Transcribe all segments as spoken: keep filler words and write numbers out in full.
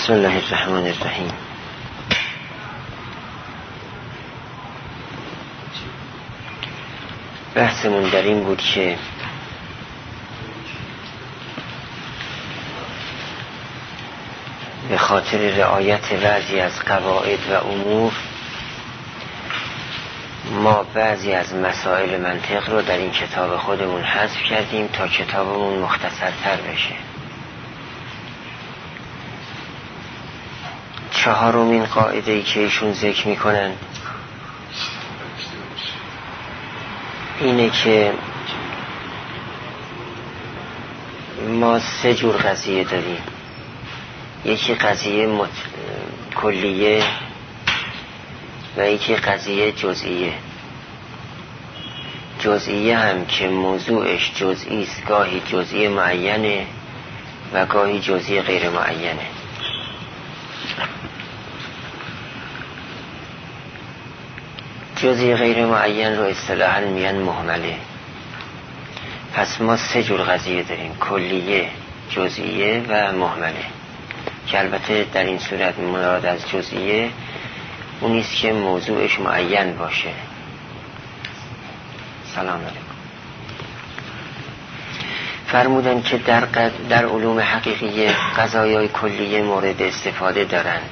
بسم الله الرحمن الرحیم. بحثمون در این بود که به خاطر رعایت بعضی از قواعد و امور ما بعضی از مسائل منطق رو در این کتاب خودمون حذف کردیم تا کتابمون مختصرتر بشه. چهارمین قاعده‌ای که ایشون ذکر میکنن اینه که ما سه جور قضیه داریم. یکی قضیه مت... کلیه و یکی قضیه جزئیه. جزئیه هم که موضوعش جزئی است، گاهی جزئی معینه و گاهی جزئی غیر معینه. جزئی غیر معین رو اصطلاحاً میگن مهمله. پس ما سه جور قضیه داریم: کلیه، جزئیه و مهمله، که البته در این صورت مراد از جزئیه اونیست که موضوعش معین باشه. سلام علیکم. فرمودن که در, قد... در علوم حقیقیه قضایای کلیه مورد استفاده دارند،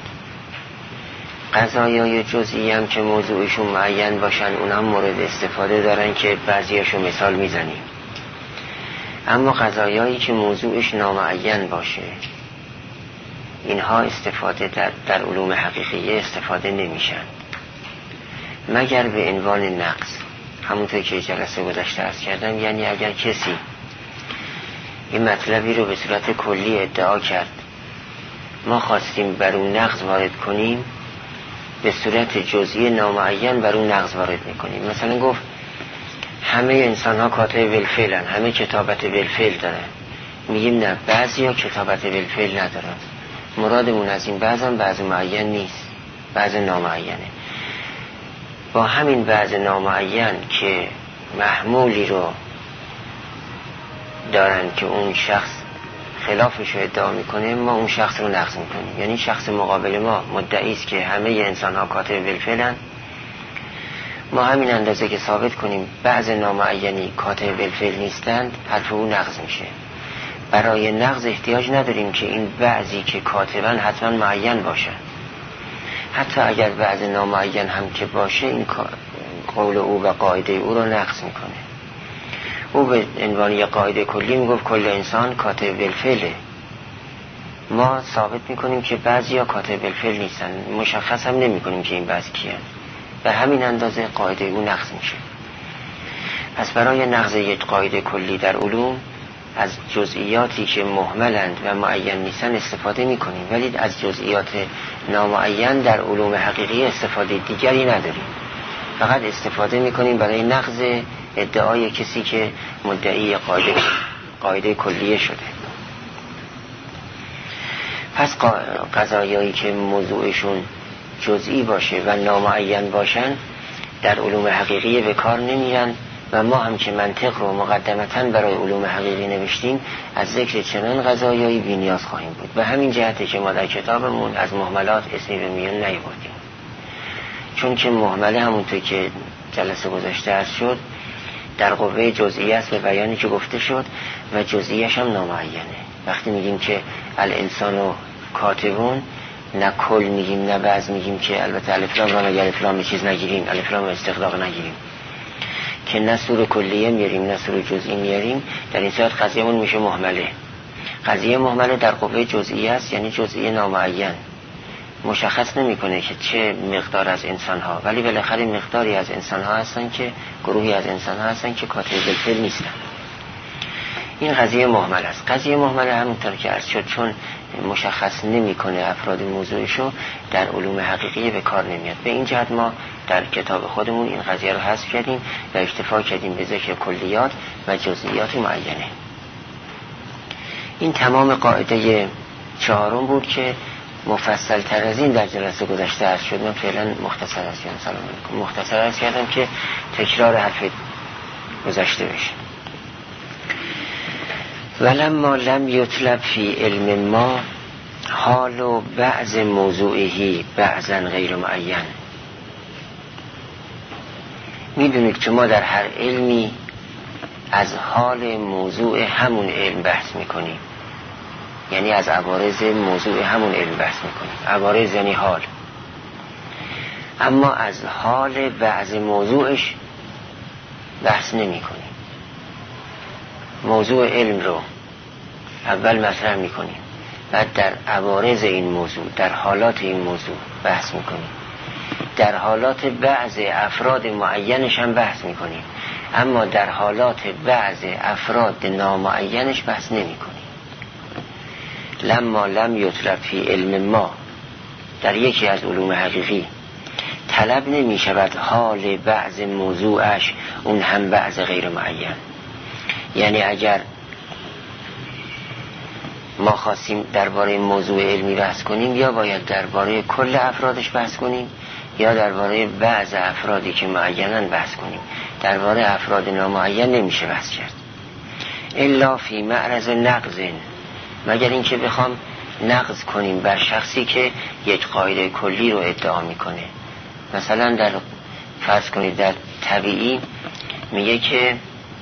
قضایای جزئی هم که موضوعشون معین باشن اون هم مورد استفاده دارن که بعضیاشو مثال میزنیم. اما قضایایی که موضوعش نامعین باشه اینها استفاده در, در علوم حقیقیه استفاده نمیشن مگر به عنوان نقص. همونطور که جلسه گذشته عرض کردم، یعنی اگر کسی این مطلبی رو به صورت کلی ادعا کرد، ما خواستیم بر اون نقص وارد کنیم، به صورت جزئی نامعین بر اون نقص وارد میکنیم. مثلا گفت همه انسان ها کاتب بالفعلن، همه کتابت بالفعل دارن. میگیم نه، بعضی ها کتابت بالفعل ندارن. مرادمون از این بعضم بعض معین نیست، بعض نامعینه. با همین بعض نامعین که محمولی رو دارن که اون شخص خلافش رو ادعا میکنه، ما اون شخص رو نقض میکنیم. یعنی شخص مقابل ما مدعی است که همه انسان ها کاتب بالفعلن، ما همین اندازه که ثابت کنیم بعض نامعینی کاتب بالفعل نیستند، حرف او نقض میشه. برای نقض احتیاج نداریم که این بعضی که کاتبن حتما معین باشن. حتی اگر بعض نامعین هم که باشه، این قول او و قاعده او رو نقض میکنه. او به عنوان یک قاعده کلی میگفت کل انسان کاتب بالفعله. ما ثابت میکنیم که بعضی ها کاتب بالفعل نیستن، مشخص هم نمیکنیم که این بعضی کیه. به همین اندازه قاعده او نقض میشه. پس برای نقض یک قاعده کلی در علوم از جزئیاتی که مهملند و معین نیستن استفاده میکنیم، ولی از جزئیات نامعین در علوم حقیقی استفاده دیگری نداریم. فقط استفاده میکنیم برای نقض ادعای کسی که مدعی قاعده قاعده کلیه شده. پس قضایایی که موضوعشون جزئی باشه و نامعین باشن در علوم حقیقی به کار نمیرن و ما هم که منطق رو مقدمتاً برای علوم حقیقی نوشتیم از ذکر چنان قضایایی بی‌نیاز خواهیم بود. به همین جهته که ما در کتابمون از مهملات اسمی به میون نیاوردیم، چون که مهمله همونطور که جلسه گذشته عرض شد در قوه جزئی است به بیانی که گفته شد و جزئیش هم نامعینه. وقتی میگیم که الانسان و کاتبون، نه کل میگیم نه بعض میگیم، که البته الف لام را مگر الف لام چیز نگیریم، الف لام استغراق نگیریم، که نه سور کلیه میاریم نه سور جزئی میاریم، در این صورت قضیه‌مون میشه مهمله. قضیه مهمله در قوه جزئی است، یعنی جزئی نامعین، مشخص نمیکنه که چه مقدار از انسان ها، ولی بالاخره مقداری از انسان ها هستن که گروهی از انسان ها هستن که کاتب بالفعل نیستن. این قضیه مهمل است. قضیه مهمل همونطور که عرض شد چون مشخص نمیکنه افراد موضوعشو، در علوم حقیقی به کار نمیاد. به این جهت ما در کتاب خودمون این قضیه رو حذف کردیم و اکتفا کردیم به ذکر کلیات و جزئیات معینه. این تمام قاعده چهارم بود که مفصل تر از این در جلسه گذشته عرض شد. من فعلا مختصر عرض کردم. سلام علیکم. مختصر عرض کردم که تکرار حرف گذشته بشه. ولما لم یطلب فی علم ما حال و بعض موضوعی بعضا غیر معین. میدونید که ما در هر علمی از حال موضوع همون علم بحث میکنیم، یعنی از عوارض موضوع همون علم بحث میکنیم. عوارض یعنی حال، اما از حال بعض موضوعش بحث نمی کنیم. موضوع علم رو اول مطرح می کنیم، بعد در عوارض این موضوع، در حالات این موضوع بحث می کنیم، در حالات بعض افراد معینش هم بحث می کنیم، اما در حالات بعض افراد نامعینش بحث نمی کنیم. لما لم یطلب فی علم ما، در یکی از علوم حقیقی طلب نمی شود حال بعض موضوعش اون هم بعض غیر معین. یعنی اگر ما خواستیم درباره موضوع علمی بحث کنیم، یا باید درباره کل افرادش بحث کنیم، یا درباره بعض افرادی که معینن بحث کنیم. درباره افراد نامعین نمیشه بحث کرد الا فی معرض نقض، مگر اینکه بخوام نقض کنیم بر شخصی که یک قاعده کلی رو ادعا میکنه. مثلا در فرض کنید در طبیعی میگه که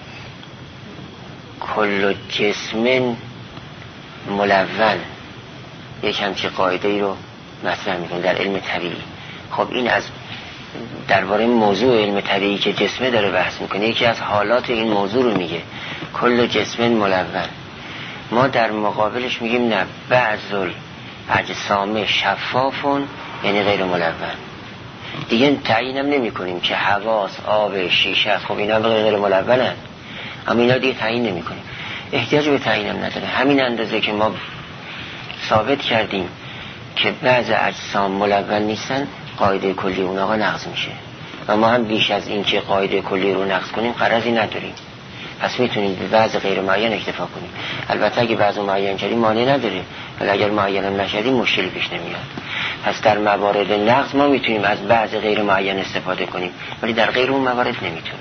کل جسم ملون، یک همچی قاعده ای رو مطرح میکنه در علم طبیعی. خب این از درباره موضوع علم طبیعی که جسمه داره بحث میکنه، یکی از حالات این موضوع رو میگه کل جسم ملون. ما در مقابلش میگیم نه، بعض الاجسام شفافون، یعنی غیر ملون. دیگه تعیینم نمی کنیم که حواس، آب، شیشه، خب اینا غیر ملونن، اما اینا دیگه تعیین نمی کنیم، احتیاج به تعیینم نداره. همین اندازه که ما ثابت کردیم که بعض اجسام ملون نیستن، قاعده کلی اون آقا نقض میشه، و ما هم بیش از این که قاعده کلی رو نقض کنیم غرضی نداریم. پس میتونیم به بعض غیر معین اکتفا کنیم. البته اگه بعض معین کردیم مانع نداره، ولی اگر معین هم نشدیم مشکلی پیش نمیاد. پس در موارد نقض ما میتونیم از بعض غیر معین استفاده کنیم، ولی در غیر اون موارد نمیتونیم.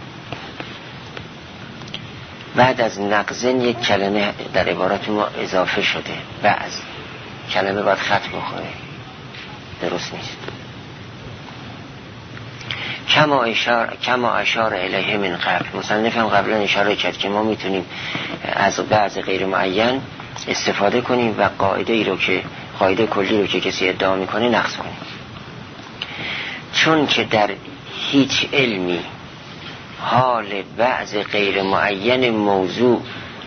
بعد از نقضن یک کلمه در عبارات ما اضافه شده، بعض کلمه باید خط بخوره، درست نیست. کما اشار کما اشار الیه من قبل، مصنف هم قبلا اشاره کرد که ما میتونیم از بعض غیر معین استفاده کنیم و قاعده ای رو که قاعده کلی رو که کسی ادعا میکنه نقض کنیم. چون که در هیچ علمی حال بعض غیر معین موضوع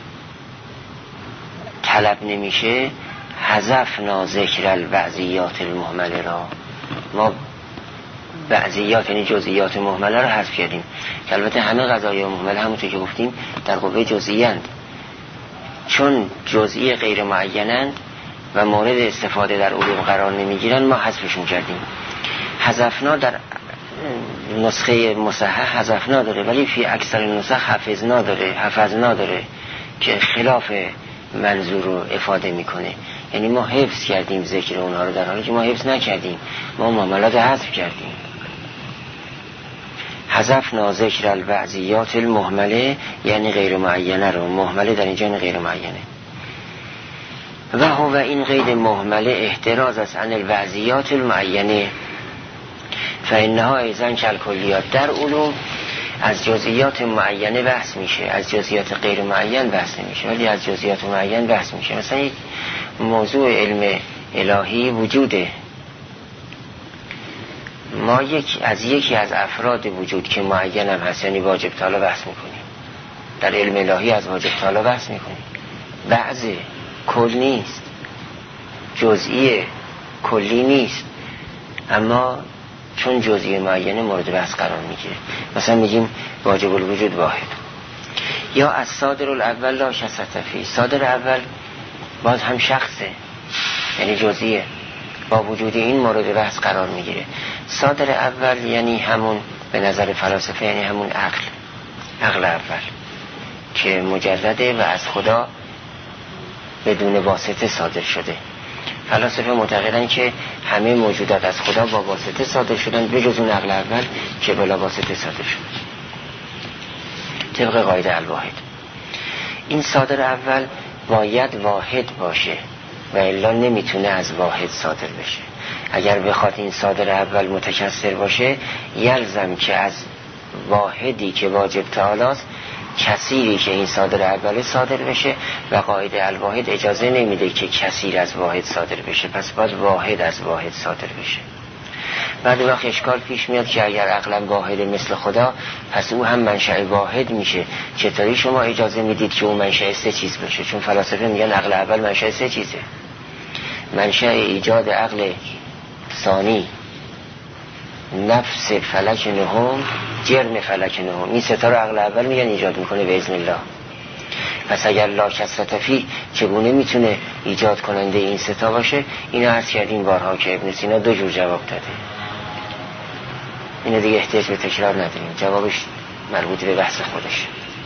طلب نمیشه، حذفنا ذکر البعضیات المهمله را، ما بعضیات یعنی جزئیات مهمله رو حذف کردیم، که البته همه قضایا مهمله همونطور که گفتیم در قوه جزئیاند، چون جزئی غیر معینند و مورد استفاده در علوم قرار نمیگیرن ما حذفشون کردیم. حذفنا در نسخه مصحح حذفنا داره، ولی فی اکثر نسخ حفظنا داره، حفظنا داره که خلاف منظور رو افاده میکنه. یعنی ما حفظ کردیم ذکر اونها رو، در حالی که ما حفظ نکردیم، ما معاملات حذف کردیم. حذفنا ذکر البعضیات المهمله، یعنی غیر معینه رو، مهمله در اینجا غیر معینه. و هو این قید مهمله احتراز است عن البعضیات المعینه فانها ایضا کالکلیات. در علوم از جزئیات معینه بحث میشه، از جزئیات غیر معین بحث نمیشه، ولی از جزئیات معین بحث میشه. مثلا یک موضوع علم الهی وجوده، ما یک از یکی از افراد وجود که معین هم هست، یعنی واجب تعالی بحث میکنیم. در علم الهی از واجب تعالی بحث میکنیم، بعض کل نیست، جزئی کلی نیست، اما چون جزئی معینه مورد بحث قرار میگیره. مثلا میگیم واجب الوجود واحد. یا از صادر الاول لا شخص فی، صادر اول باز هم شخصه، یعنی جزئیه، با وجود این مورد بحث قرار میگیره. صادر اول یعنی همون به نظر فلاسفه یعنی همون عقل، عقل اول که مجرده و از خدا بدون واسطه صادر شده. فلاسفه معتقدن که همه موجودات از خدا با واسطه صادر شدن، به جز اون عقل اول که بلا واسطه صادر شد طبق قاعده الواحد. این صادر اول باید واحد باشه، و الا نمیتونه از واحد صادر بشه. اگر بخواد این صادر اول متکثر باشه یلزم که از واحدی که واجب تعالی است کثیری که این صادر اول صادر بشه و قاعده الواحد اجازه نمیده که کثیر از واحد صادر بشه، پس باید واحد از واحد صادر بشه. بعد وقت اشکال پیش میاد که اگر اغلب واحد مثل خدا پس او هم منشأ واحد میشه، چطوری شما اجازه میدید که او منشأ سه چیز بشه؟ چون فلاسفه میگن عقل اول منشأ سه چیزه، منشأ ایجاد عقل ثانی، نفس فلک نهم، جرم فلک نهم. این ستا رو عقل اول میگن ایجاد میکنه به اذن الله. پس اگر لا کثرت فی چگونه میتونه ایجاد کننده این ستا باشه؟ اینو عرض کردیم بارها که ابن سینا دو جور جواب داده، اینو دیگه احتیاج به تکرار نداریم، جوابش مربوط به بحث خودش.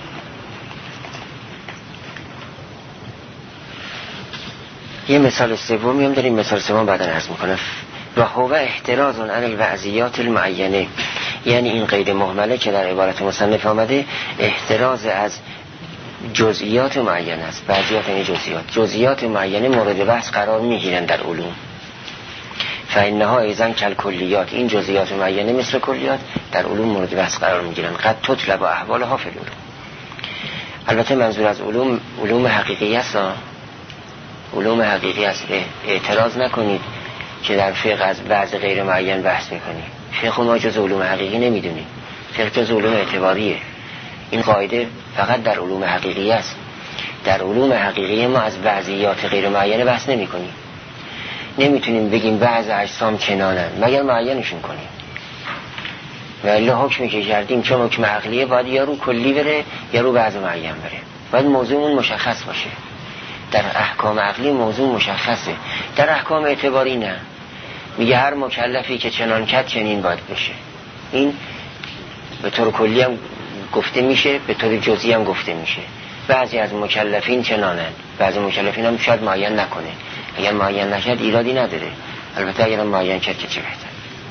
یه مثال سومی هم داریم، مثال سوم بعدا عرض میکنم. و هو احتراز عن الوضعیات المعینه، یعنی این قید مهمله که در عبارت مصنف آمده احتراز از جزئیات معینه است. بعضیات این جزئیات جزئیات معینه مورد بحث قرار میگیرن در علوم، فإنها ایزن کل کلیات، این جزئیات معینه مثل کلیات در علوم مورد بحث قرار میگیرن. قد تطلب احوالها فی العلوم. البته منظور از علوم علوم حقیقی است، علوم حقیقی است. اعتراض نکنید که در فقه از بعض غیر معین بحث میکنیم. فقه ما جز علوم حقیقی نمیدونیم، فقه جز علوم اعتباریه. این قاعده فقط در علوم حقیقی است. در علوم حقیقی ما از بعضیات غیر معینه بحث نمی کنیم. نمیتونیم بگیم بعض اجسام چنانن مگر معینشون کنیم، و الا حکمی که کردیم چون حکم عقلیه باید یا رو کلی بره یا رو بعض معین بره، باید موضوعمون مشخص باشه. در احکام عقلی موضوع مشخصه، در احکام اعتباری نه. میگه هر مکلفی که چنان کرد چنین باید بشه. این به طور کلی هم گفته میشه، به طور جزئی هم گفته میشه. بعضی از مکلفین چنانن، بعضی مکلفین هم شاید معین نکنه. اگر معین نشد ایرادی نداره، البته اگر معین کرد که چه بهتر.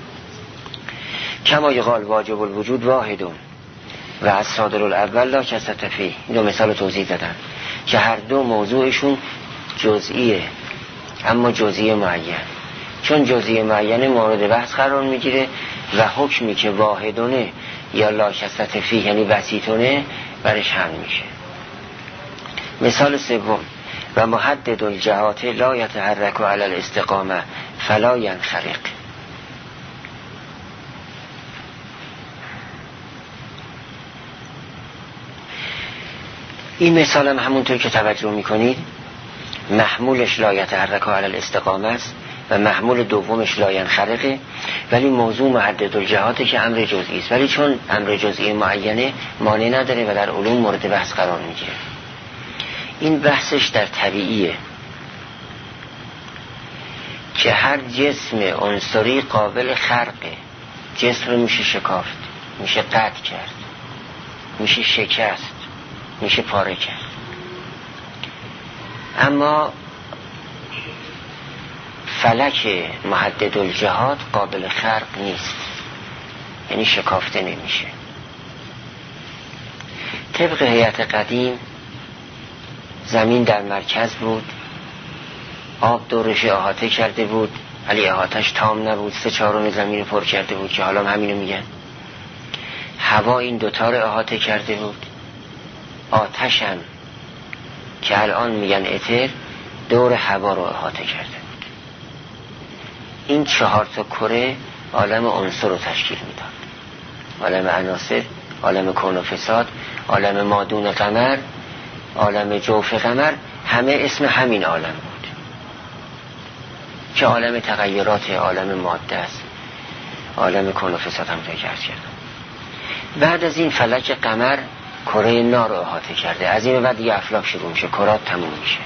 کما یقال واجب الوجود واحدون و از صادر الاول لا کثرت فیه. این دو مثال توضیح دادن که هر دو موضوعشون جزئیه، اما جزئی معین. چون جزئی معین مورد بحث قرار میگیره و حکمی که واحدونه یا لا کثرت فیه یعنی بسیطونه برش حمل میشه. مثال سوم و محدد الجهات لا یتحرک علی الاستقامه فلا ینخرق. این مثال هم همونطور که توجه میکنید محمولش لا یتحرک علی الاستقامه است و محمول دومش لا ینخرقه، ولی موضوع محدد الجهاته که امر جزئی است، ولی چون امر جزئی معینه مانع نداره و در علوم مورد بحث قرار میگیره. این بحثش در طبیعیه که هر جسم عنصری قابل خرقه. جسم رو میشه شکافت، میشه قطع کرد، میشه شکست، میشه پاره کرد. اما فلک محدد الجهات قابل خرق نیست، یعنی شکافته نمیشه. طبق هیئت قدیم زمین در مرکز بود، آب دورش احاطه کرده بود ولی احاطهش تام نبود، سه چهارم زمین رو پر کرده بود که حالا همینو میگن. هوا این دوتا رو احاطه کرده بود. آتش هم که الان میگن اتر دور هوا رو احاطه کرده بود. این چهار تا کره عالم عنصر رو تشکیل میداد، عالم عناصر، عالم کون و فساد، عالم مادون قمر، عالم جوف قمر، همه اسم همین عالم بود که عالم تغییرات، عالم ماده است، عالم کون و فساد هم تکرر کردم. بعد از این فلک قمر کره نار رو احاطه کرده، از این بعد دیگه افلاک شروع میشه، کرات تموم میشه.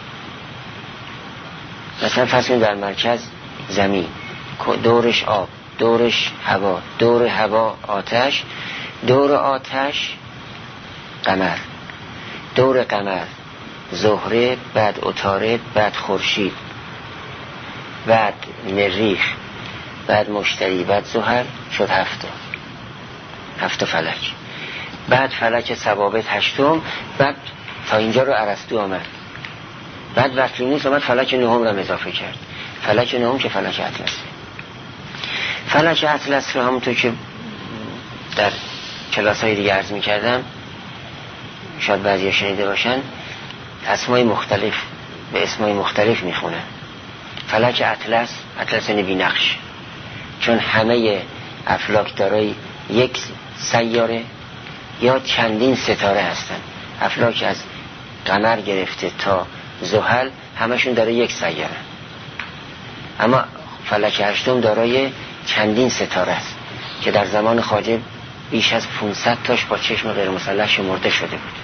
مثلا فرض در مرکز زمین، دورش آب، دورش هوا، دور هوا آتش، دور آتش قمر، دور قمر زهره، بعد عطارد، بعد خورشید، بعد مریخ، بعد مشتری، بعد زحل، شد هفته هفته فلک. بعد فلک ثوابت هشتم، بعد تا اینجا رو ارسطو آمد بعد بطلیموس اومد فلک نهم رو اضافه کرد. فلک نهم که فلک اطلس. فلک اطلس رو همونطور که در کلاس‌های دیگه عرض می‌کردم، شاید بعضی شنیده باشن، اسمای مختلف به اسمای مختلف میخونن. فلک اطلس، اطلس یعنی بی‌نقش، چون همه افلاک دارای یک سیاره یا چندین ستاره هستن. افلاک از قمر گرفته تا زحل همشون داره یک سیاره، اما فلک هشتم دارای چندین ستاره است که در زمان خواجه بیش از پانصد تاش با چشم غیر مسلح شمرده شده بود.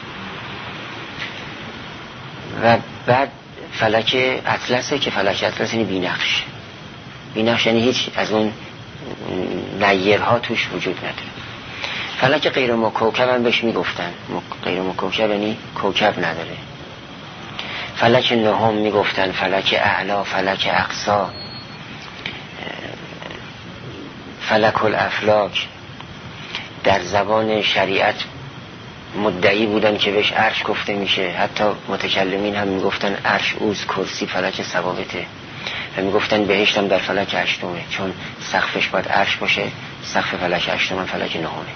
و بعد فلک اطلسه که فلک اطلس یعنی بی‌نقش. بی‌نقش یعنی هیچ از اون نیرها توش وجود نداره. فلک غیر مکوکب هم بهش میگفتن. غیر مکوکب یعنی کوکب نداره. فلک نهم میگفتن، فلک اعلا، فلک اقصا، فلک الافلاک. در زبان شریعت مدعی بودن که بهش عرش گفته میشه. حتی متکلمین هم میگفتن عرش اوست، کرسی فلک ثوابته، و میگفتن بهشت هم در فلک هشتمه، چون سقفش باید عرش باشه. سقف فلک هشتم فلک نهمه.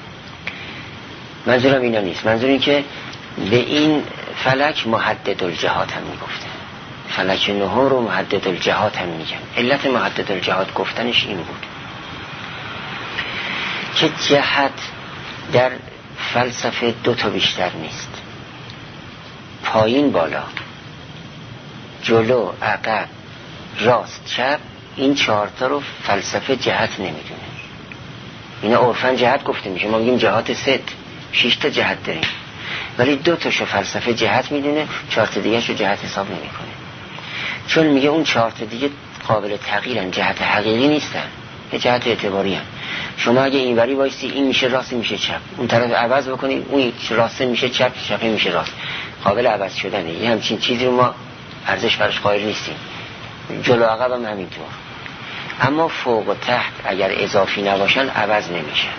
منظورم اینا نیست. منظور این که به این فلک محدد الجهات هم میگفتن. فلک نهم رو محدد الجهات هم میگن. علت محدد الجهات گفتنش این بود که جهت در فلسفه دو تا بیشتر نیست. پایین بالا، جلو عقب، راست چپ، این چهارتا رو فلسفه جهت نمیدونه. اینا عرفاً جهت گفته میشه. ما میگیم جهات ست، شش تا جهت داریم، ولی دو تاشو فلسفه جهت میدونه، چهار تا دیگه شو جهت حساب نمیکنه، چون میگه اون چهار تا دیگه قابل تغییرن، جهت حقیقی نیستن، یه جهت اعتباری هن. شما اگه اینوری وایسی این میشه راست، میشه چپ، اون طرف عوض بکنید اون راست میشه چپ، چپ میشه راست، قابل عوض شدنه. یه همچین چیزی رو ما ارزش براش قائل نیستیم. جلو عقب هم همینطور. اما فوق و تحت اگر اضافی نباشن عوض نمیشن.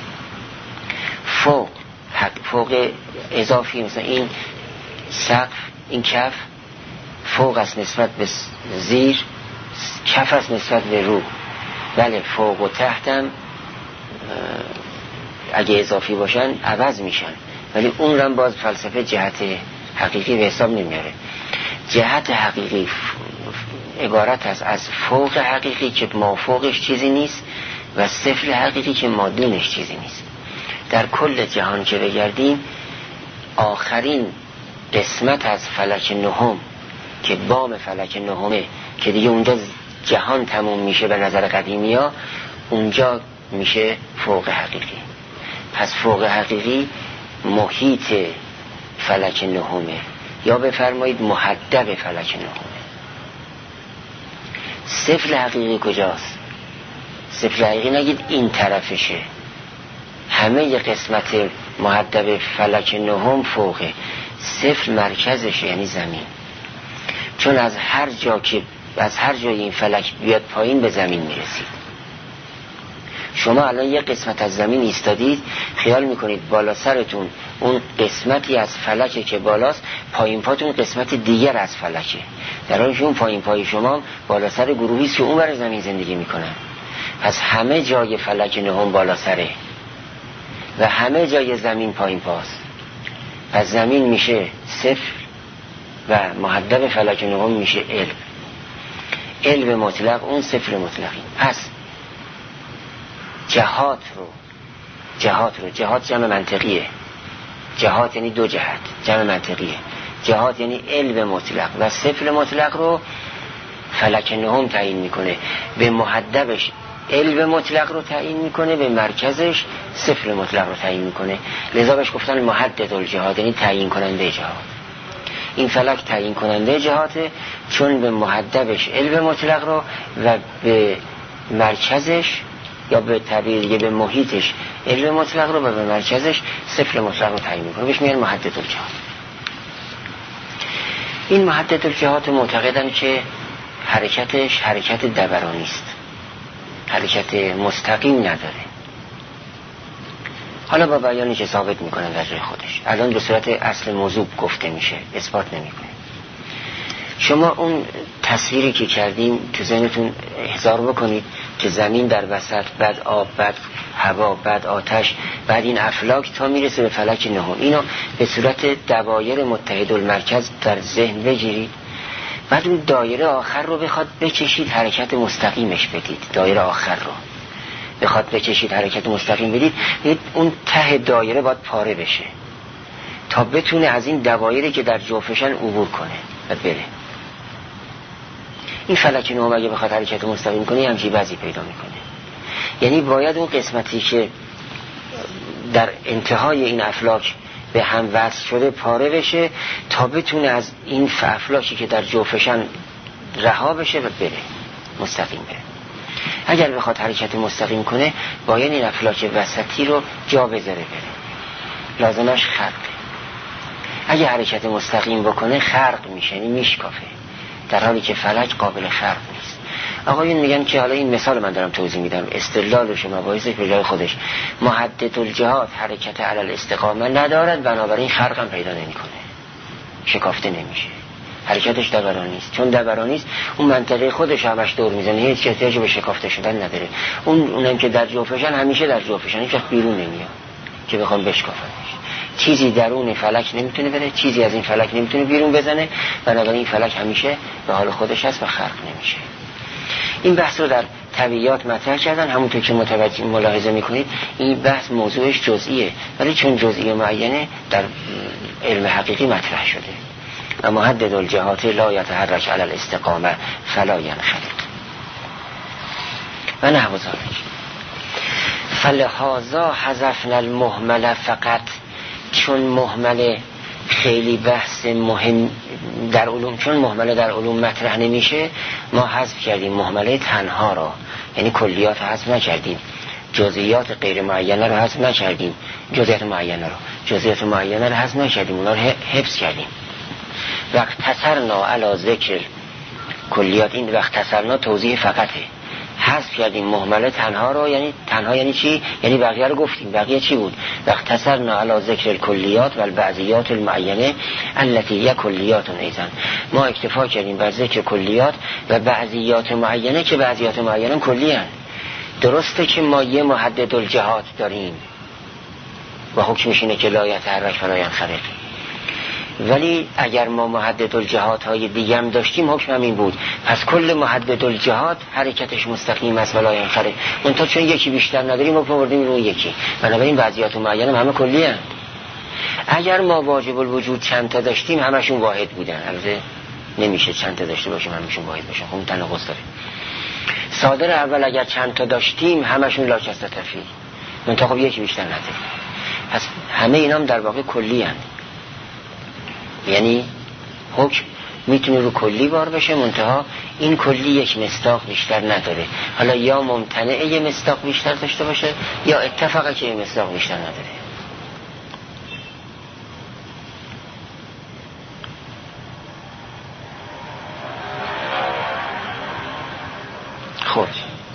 فوق فوق اضافی، مثلا این سقف، این کف فوق است نسبت به زیر، کف است نسبت به رو. بله، فوق و تحت هم اگه اضافی باشن عوض میشن، ولی اون هم باز فلسفه جهت حقیقی به حساب نمیاره. جهت حقیقی عبارت است از فوق حقیقی که ما فوقش چیزی نیست و صفر حقیقی که ما دونش چیزی نیست. در کل جهان که بگردیم، آخرین قسمت از فلک نهم که بام فلک نهمه که دیگه اونجا جهان تموم میشه به نظر قدیمی ها، اونجا میشه فوق حقیقی. پس فوق حقیقی محیط فلک نهمه، یا بفرمایید محدب فلک نهمه. صفر حقیقی کجاست؟ صفر حقیقی نگید این طرفشه، همه ی قسمت محدب فلک نهم فوقه، صفر مرکزشه، یعنی زمین. چون از هر جا که از هر جای این فلک بیاد پایین به زمین میرسید. شما الان یه قسمت از زمین ایستادید، خیال میکنید بالا سرتون اون قسمتی از فلکه که بالاست، پایین پاتون قسمت دیگر از فلکه، در حالی که اون پایین پای شما بالا سر گروهی است که اون برای زمین زندگی میکنن. پس همه جای فلک نهم بالا سره و همه جای زمین پایین پاست. پس زمین میشه صفر و محدب فلک نهم میشه علم. علم مطلق اون صفر مطلقی. پس جهات رو جهات رو جهات جمع منطقیه. جهات یعنی دو جهت، جمع منطقیه. جهات یعنی علم مطلق و صفر مطلق رو فلک نهم تعیین میکنه. به محدبش علم مطلق رو تعیین میکنه، به مرکزش صفر مطلق رو تعیین میکنه. لذا بهش گفتن محدد الجهات، یعنی تعیین کننده جهات. این فلک تعیین کننده جهاته، چون به محدبش علم مطلق رو و به مرکزش یا به تعبیر دیگه به محیطش علم مطلق رو و به مرکزش صفر مطلق رو تعیین میکنه. بهش میگن محدد الجهات. این محدد الجهات معتقدن که حرکتش حرکت دورانی است، حرکت مستقیم نداره. حالا با بیانی که ثابت میکنه در جای خودش، الان به صورت اصل موضوع گفته میشه، اثبات نمیکنه. شما اون تصویری که کردیم تو ذهنتون احضار بکنید که زمین در وسط، بعد آب، بعد هوا، بعد آتش، بعد این افلاک تا میرسه به فلک نهم. اینو به صورت دوایر متحد المرکز در ذهن بگیرید. بعد اون دایره آخر رو بخواد بکشید حرکت مستقیمش بدید. دایره آخر رو بخواد بکشید حرکت مستقیم بدید، اون ته دایره باید پاره بشه تا بتونه از این دوایری که در جوفشن عبور کنه و بره. این فلک نهم اگه بخواد حرکت مستقیم کنه همچین وضعی پیدا میکنه. یعنی باید اون قسمتی که در انتهای این افلاک به هم وصل شده پاره بشه تا بتونه از این افلاکی که در جوفشن رها بشه و بره، مستقیم بره. اگر بخواد حرکت مستقیم کنه باید این افلاک وسطی رو جا بذاره بره، لازمش خرقه. اگه حرکت مستقیم بکنه خرق میشه، یعنی میشکافه، در حالی که فلک قابل خرق نیست. آقایون میگن که حالا این مثال من دارم توضیح میدم، استدلالش و مباحثش به جای خودش. محدد الجهات حرکت علی الاستقامه ندارد، بنابراین خرق هم پیدا نمیکنه، شکافته نمیشه، حرکتش دورانی نیست. چون دورانی نیست اون منطقه خودش همش دور میزنه، هیچ احتیاجی به شکافته شدن نداره. اون اونم که در جوفشن همیشه در جوفشن، هیچ وقت بیرون نمیاد که بخوام بشکافنش. چیزی درون فلک نمیتونه بره، چیزی از این فلک نمیتونه بیرون بزنه، بنابراین این فلک همیشه به حال خودش هست و خرق نمیشه. این بحث رو در طبیعیات مطرح کردن، همونطور که متوجه ملاحظه میکنید این بحث موضوعش جزئیه، ولی چون جزئی معینه در علم حقیقی مطرح شده. و محدد الجهات لا یتحرک علی الاستقامه فلا ینخرط و نحو ذلک. فلهذا حذفنا المهمل فقط، چون مهمل خیلی بحث مهم در علوم، چون مهمل در علوم مطرح نمیشه ما حذف کردیم مهمله تنها را، یعنی کلیات حذف نکردیم، جزئیات غیر معینه رو حذف نکردیم، جزئیات معینه رو جزئیات معینه رو حذف نکردیم، اونا رو حفظ کردیم. وقت تصرنا علی ذکر کلیات، این وقت تصرنا توضیح فقطه، حذف کردیم مهمله تنها رو، یعنی تنها یعنی چی؟ یعنی بقیه رو گفتیم. بقیه چی بود؟ وقت تصرنا علی ذکر الکلیات و البعضیات المعینه التي هي کلیات ایضا، ما اکتفا کردیم بر ذکر کلیات و بعضیات معینه که بعضیات معینه کلی هستند. درسته که ما یه محدد الجهات داریم و حکمش اینه که لا یتحرک ولا ینخرط، ولی اگر ما محدد الجهات های دیگه هم داشتیم حکم همین بود. پس کل محدد الجهات حرکتش مستقیم است ولا ینخرط. اون تا چون یکی بیشتر نداریم حکم بردیم اون یکی، بنابراین بعضیات معینه همه کلی هستند. اگر ما واجب الوجود چند تا داشتیم همشون واحد بودن، البته نمیشه چند تا داشته باشیم همشون واحد باشن، خب تناقض داره. صادر اول اگر چند تا داشتیم همشون لا چستفی، منتها خب یکی بیشتر نداریم، پس همه اینا هم در واقع کلی هستند. یعنی حکم میتونه رو کلی بار بشه، منتها این کلی یک مصداق بیشتر نداره. حالا یا ممتنعه یه مصداق بیشتر داشته باشه یا اتفاقه که یه مصداق بیشتر نداره. خب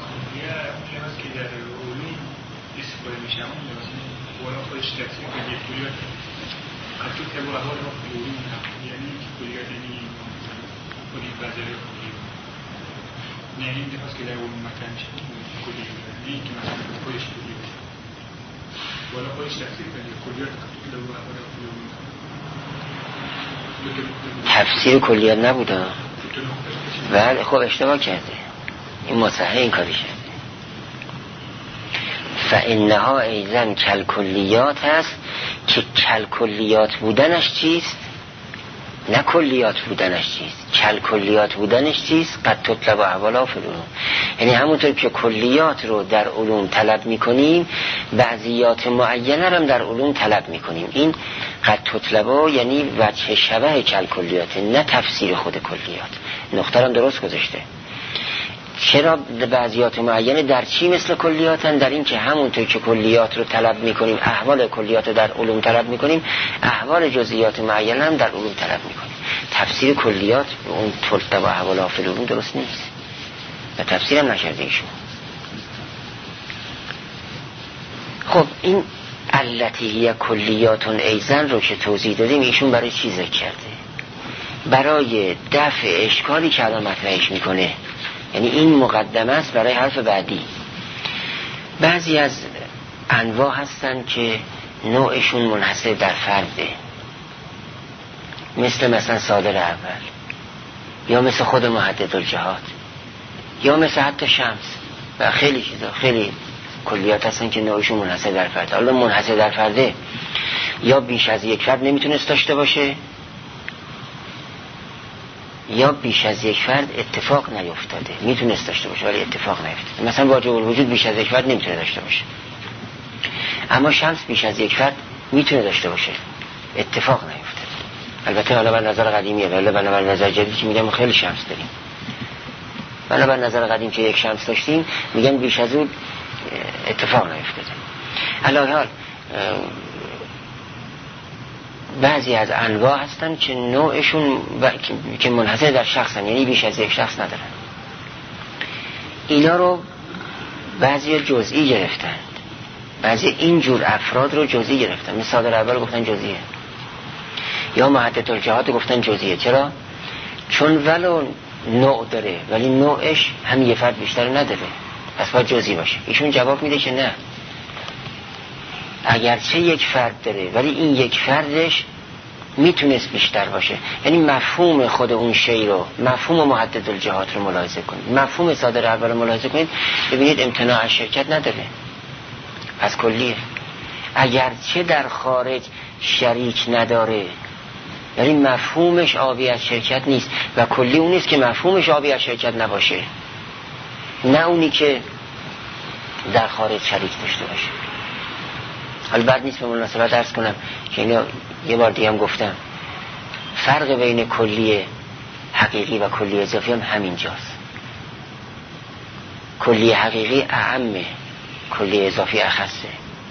یعنی این دفعه که در اون مکان چه کلی نه که مثلا خودش کلی باشه ولی خودش تفسیر کنه کلیات کلی تفسیر کلیات نبوده. بله خب اشتباه کرده، این مصحح این کاری کرده. فانها ایضا کلکلیات هست که کلکلیات بودنش چیست؟ نه کلیات بودنش چیست، کل کلیات بودنش چیست؟ قد تطلب احوالا فی العلوم، یعنی همونطور که کلیات رو در علوم طلب میکنیم بعضیات معینه رو هم در علوم طلب میکنیم. این قد تطلب یعنی وجه شبه کل کلیات، نه تفسیر خود کلیات. نقطه رو درست گذاشته. چرا بعضیات معینه در چی مثل کلیاتن؟ در این که همونطور که کلیات رو طلب میکنیم، احوال کلیات رو در علوم طلب میکنیم، احوال جزئیات معینه هم در علوم طلب میکنیم. تفسیر کلیات اون طلب و احوال فی العلوم درست نیست و تفسیر هم نکرده ایشون. خب این التی هی کلیات ایضا رو که توضیح دادیم ایشون برای چی ذکر کرده؟ برای دفع اشکالی که الان مطرحش میکنه، یعنی این مقدمه است برای حرف بعدی. بعضی از انواع هستن که نوعشون منحصر در فرده، مثل مثلا صادر اول، یا مثل خود محدد الجهات، یا مثل حتی شمس و خیلی چیزا، خیلی کلیات هستن که نوعشون منحصر در فرده. حالا منحصر در فرده یا بیش از یک فرد نمیتونست داشته باشه، یا بیش از یک فرد اتفاق نیفتاده، میتونست داشته باشه ولی اتفاق نیفتاده. مثلا واجب الوجود بیش از یک فرد نمیتونه داشته باشه، اما شمس بیش از یک فرد میتونه داشته باشه، اتفاق نیفتاده. البته حالا بر نظر قدیمیه، ولی بر نظر جدید که میگم خیلی شمس داریم، ولی بر نظر قدیم که یک شمس داشتیم میگن بیش از اون اتفاق نیفتاده. علاوه حال بعضی از انواع هستن که نوعشون ب... که منحصر در شخصن، یعنی بیش از یک شخص ندارن. اینا رو بعضی جزئی گرفتن، بعضی اینجور افراد رو جزئی گرفتن. مثل صادر اول گفتن جزئیه، یا محدد الجهات گفتن جزئیه. چرا؟ چون ولو نوع داره ولی نوعش هم یه فرد بیشتر نداره، پس باید جزئی باشه. ایشون جواب میده که نه، اگرچه یک فرد داره ولی این یک فردش میتونست بیشتر باشه. یعنی مفهوم خود اون شی رو، مفهوم محدد الجهات رو ملاحظه کنید، مفهوم صادر اول رو ملاحظه کنید، ببینید امتناع از شرکت نداره، پس کلیه. اگرچه در خارج شریک نداره یعنی مفهومش آبی از شرکت نیست، و کلی اون نیست که مفهومش آبی از شرکت نباشه، نه اونی که در خارج شریک داشته باشه. حالا بعد نیست به مناسبت عرض کنم که اینو یه بار دیگه هم گفتم، فرق بین کلی حقیقی و کلی اضافی هم همینجاست. کلی حقیقی اعمه، کلی اضافی اخصه.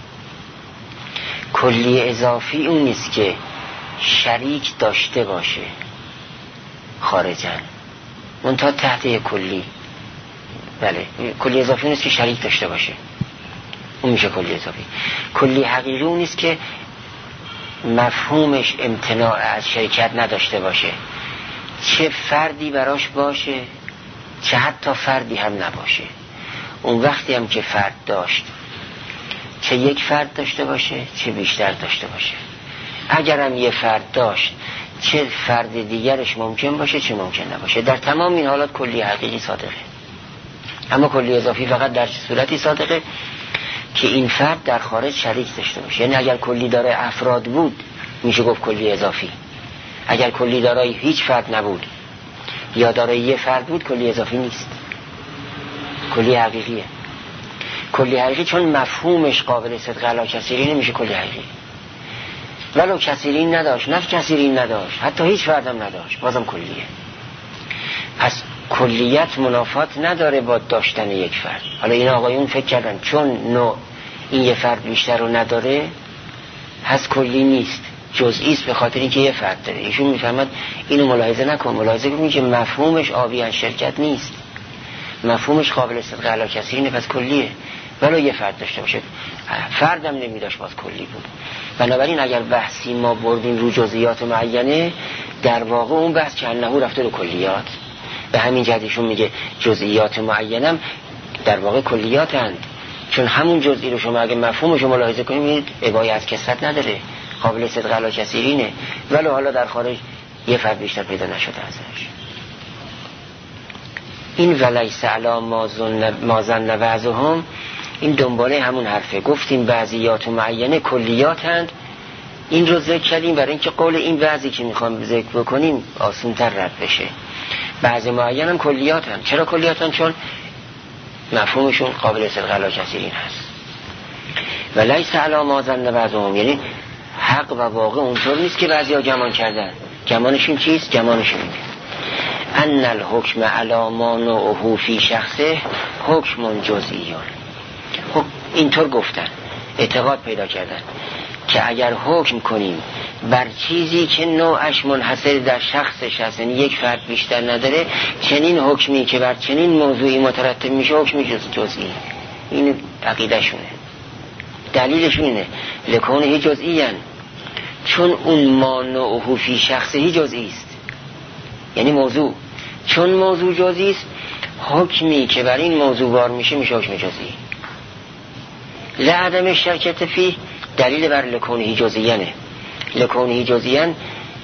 کلی اضافی اون نیست که شریک داشته باشه خارجاً، منتها تحت کلی. بله، کلی اضافی نیست که شریک داشته باشه، اون میشه کلی اضافی. کلی حقیقی اون نیست که مفهومش امتناع از شرکت نداشته باشه، چه فردی براش باشه چه حتی فردی هم نباشه. اون وقتی هم که فرد داشت، چه یک فرد داشته باشه چه بیشتر داشته باشه، اگرم یه فرد داشت چه فرد دیگرش ممکن باشه چه ممکن نباشه، در تمام این حالات کلی حقیقی صادقه. اما کلی اضافی فقط در صورتی صادقه که این فرد در خارج شریک داشته باشه. یعنی اگر کلی داره افراد بود میشه گفت کلی اضافی، اگر کلی دارای هیچ فرد نبود یا دارای یه فرد بود کلی اضافی نیست، کلی حقیقیه. کلی حقیقی چون مفهومش قابل صدق علی کثیرین میشه کلی حقیقی، ولو کثیرین نداشت، نه کثیرین نداشت، حتی هیچ فردم نداشت، بازم کلیه. پس کلیت منافات نداره با داشتن یک فرد. حالا این آقایون فکر کردن چون نوع این یه فرد بیشتر رو نداره هست کلی نیست، جزئی است، به خاطر اینکه یه فرد داره. ایشون میفهمد اینو ملاحظه نکن، ملاحظه کن که مفهومش آبی از شرکت نیست، مفهومش قابل صدق علی کثیرینه، پس کلیه. ولو یه فرد داشته باشه، فردم نمیداشت باز کلی بود. بنابراین اگر بحثی ما بردیم رو جزئیات معینه، در واقع اون بحث که انهو رفته رو کلیات. به همین جهت ایشون میگه جزئیات معینم در واقع کلیات هست، چون همون جزئی رو شما اگه مفهومش رو ملاحظه کنید میبینید ابایی از کثرت نداره، قابل صدق علی کثیرینه، ولی حالا در خارج یه فرد بیشتر پیدا نشده ازش. این ولیس علی ما ظن بعضهم، این دنباله همون حرفه. گفتیم بعضیات معینه کلیات هست، این رو ذکر کردیم برای اینکه قول این بعضی که میخوام ذکر بکنیم آسان‌تر رد بشه. بعضی معین هم کلیات هم. چرا کلیات هم؟ چون مفهومشون قابل صدق علی کثیرین هست. و لیس علی ما ظن بعضهم، یعنی حق و واقع اونطور نیست که بعضی ها گمان کردن. گمانشون چیست؟ گمانشون ان الحکم علی ما نوعه فی شخصه حکم جزئی. خب اینطور گفتن، اعتقاد پیدا کردن که اگر حکم کنیم بر چیزی که نوعش منحصر در شخصش هست، یعنی یک فرد بیشتر نداره، چنین حکمی که بر چنین موضوعی مترتب میشه حکمی جزئی. این عقیده شونه، دلیلشون اینه لکونه جزئی هن. چون اون ما نوعه فی شخصه جزئی است، یعنی موضوع. چون موضوع جزئی است، حکمی که بر این موضوع وارد میشه میشه حکم جزئی. لعدم شرکت فی دلیل بر لکونه جزئیانه. لکونه جزئیان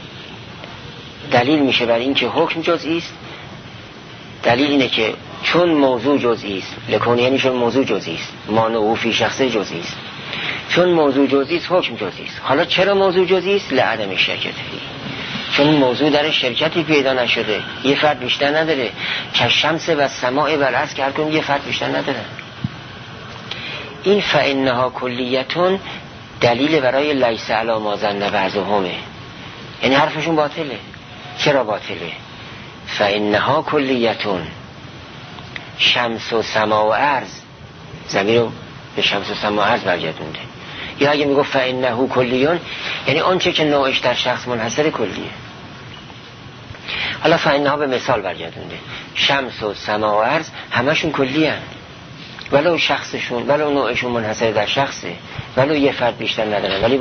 دلیل میشه بر این که حکم جزئی است. دلیل اینه که چون موضوع جزئی است، لکونه یعنی چون موضوع جزئی است، مانع فی شخص جزئی است، چون موضوع جزئی است حکم جزئی است. حالا چرا موضوع جزئی است؟ لعدم شرکت فی، چون موضوع در شرکتی پیدا نشده، یه فرد بیشتر نداره. که شمس و سماع و الارض که هر کدوم یه فرد بیشتر نداره. این فانها کلیتون دلیل برای لیس علی ما ظن بعضهم، یعنی حرفشون باطله. چرا باطله؟ فانها کلیتون، شمس و سما و ارض، زمین رو به شمس و سما و ارض برگردونده. یا اگه میگو فانه کلیون یعنی اون چه که نوعش در شخص منحصر کلیه. حالا فانها به مثال برگردونده، شمس و سما و ارض همشون کلیه، ولو شخصشون ولو نوعشون منحصر در شخصه، ولو یه فرد بیشتر ندارن، ولی